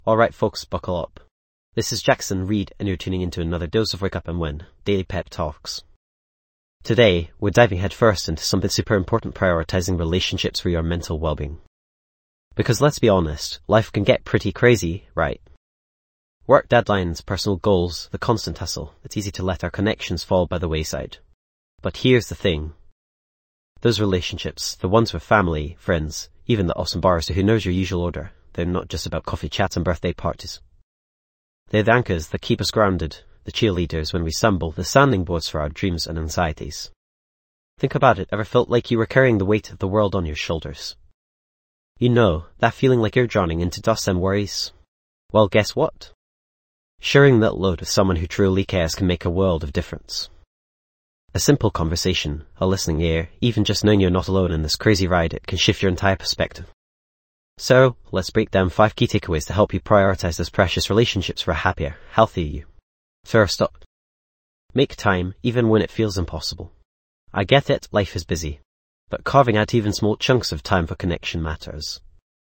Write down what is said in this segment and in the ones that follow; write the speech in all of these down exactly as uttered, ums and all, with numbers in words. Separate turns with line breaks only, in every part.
Alright folks, buckle up. This is Jackson Reed and you're tuning into another dose of Wake Up and Win, Daily Pep Talks. Today, we're diving headfirst into something super important, prioritizing relationships for your mental well-being. Because let's be honest, life can get pretty crazy, right? Work deadlines, personal goals, the constant hustle, it's easy to let our connections fall by the wayside. But here's the thing. Those relationships, the ones with family, friends, even the awesome barrister who knows your usual order, they're not just about coffee chats and birthday parties. They're the anchors that keep us grounded, the cheerleaders when we stumble, the sounding boards for our dreams and anxieties. Think about it, ever felt like you were carrying the weight of the world on your shoulders? You know, that feeling like you're drowning into dust and worries? Well, guess what? Sharing that load with someone who truly cares can make a world of difference. A simple conversation, a listening ear, even just knowing you're not alone in this crazy ride, it can shift your entire perspective. So, let's break down five key takeaways to help you prioritize those precious relationships for a happier, healthier you. First up, make time even when it feels impossible. I get it, life is busy, but carving out even small chunks of time for connection matters.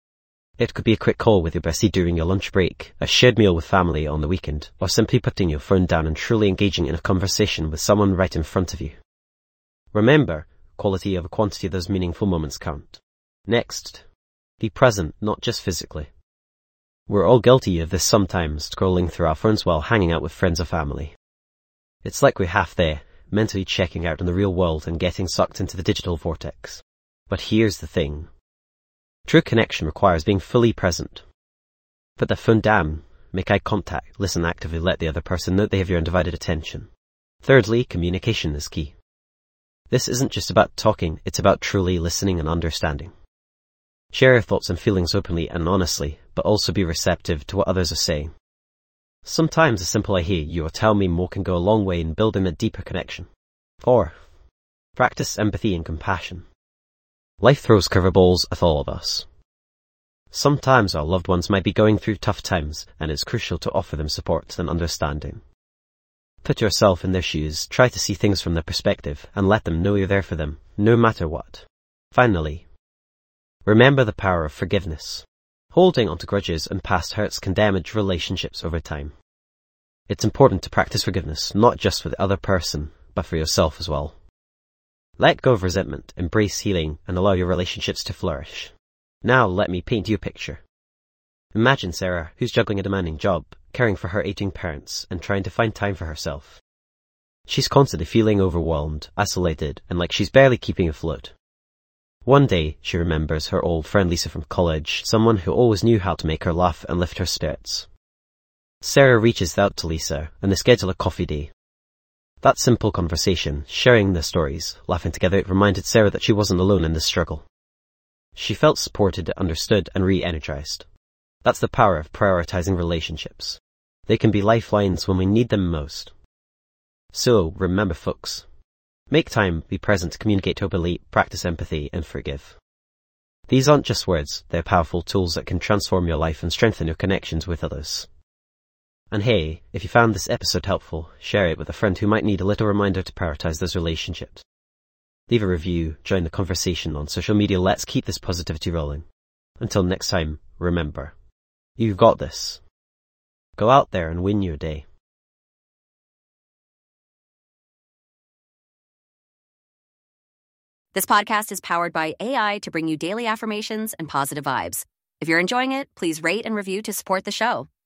It could be a quick call with your bestie during your lunch break, a shared meal with family on the weekend, or simply putting your phone down and truly engaging in a conversation with someone right in front of you. Remember, quality over quantity of those meaningful moments count. Next, be present, not just physically. We're all guilty of this sometimes, scrolling through our phones while hanging out with friends or family. It's like we're half there, mentally checking out in the real world and getting sucked into the digital vortex. But here's the thing. True connection requires being fully present. Put the phone down, make eye contact, listen actively, let the other person know they have your undivided attention. Thirdly, communication is key. This isn't just about talking, it's about truly listening and understanding. Share your thoughts and feelings openly and honestly, but also be receptive to what others are saying. Sometimes a simple I hear you or tell me more can go a long way in building a deeper connection. Four, practice empathy and compassion. Life throws curveballs at all of us. Sometimes our loved ones might be going through tough times, and it's crucial to offer them support and understanding. Put yourself in their shoes, try to see things from their perspective, and let them know you're there for them, no matter what. Finally, remember the power of forgiveness. Holding onto grudges and past hurts can damage relationships over time. It's important to practice forgiveness, not just for the other person, but for yourself as well. Let go of resentment, embrace healing, and allow your relationships to flourish. Now let me paint you a picture. Imagine Sarah, who's juggling a demanding job, caring for her aging parents, and trying to find time for herself. She's constantly feeling overwhelmed, isolated, and like she's barely keeping afloat. One day, she remembers her old friend Lisa from college, someone who always knew how to make her laugh and lift her spirits. Sarah reaches out to Lisa, and they schedule a coffee day. That simple conversation, sharing their stories, laughing together, it reminded Sarah that she wasn't alone in this struggle. She felt supported, understood, and re-energized. That's the power of prioritizing relationships. They can be lifelines when we need them most. So, remember folks, make time, be present, communicate openly, practice empathy, and forgive. These aren't just words, they're powerful tools that can transform your life and strengthen your connections with others. And hey, if you found this episode helpful, share it with a friend who might need a little reminder to prioritize those relationships. Leave a review, join the conversation on social media, let's keep this positivity rolling. Until next time, remember, you've got this. Go out there and win your day.
This podcast is powered by A I to bring you daily affirmations and positive vibes. If you're enjoying it, please rate and review to support the show.